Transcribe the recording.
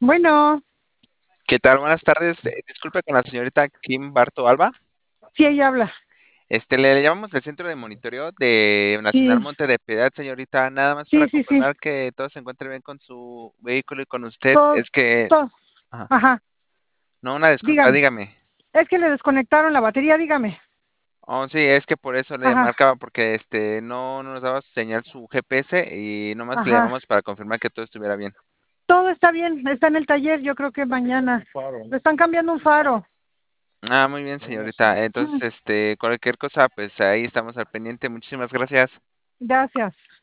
Bueno, ¿Qué tal? Buenas tardes. Disculpe con la señorita Kim Barto Alba. sí, ella habla. Le llamamos del Centro de Monitoreo de Nacional Sí, Monte de Piedad, señorita, nada más para sí, sí, sí. confirmar que todo se encuentre bien con su vehículo y con usted. Todo, Es que, todo. ajá, Ajá, no, una disculpa, dígame. dígame. Es que le desconectaron la batería, dígame. Oh, sí, es que por eso le Ajá, marcaba, porque no nos daba señal su GPS y nomás le ajá. llamamos para confirmar que todo estuviera bien. Todo está bien, está en el taller, yo creo que mañana. Le están cambiando un faro. Ah, muy bien, señorita. Mm, Entonces, cualquier cosa, pues ahí estamos al pendiente. Muchísimas gracias. gracias.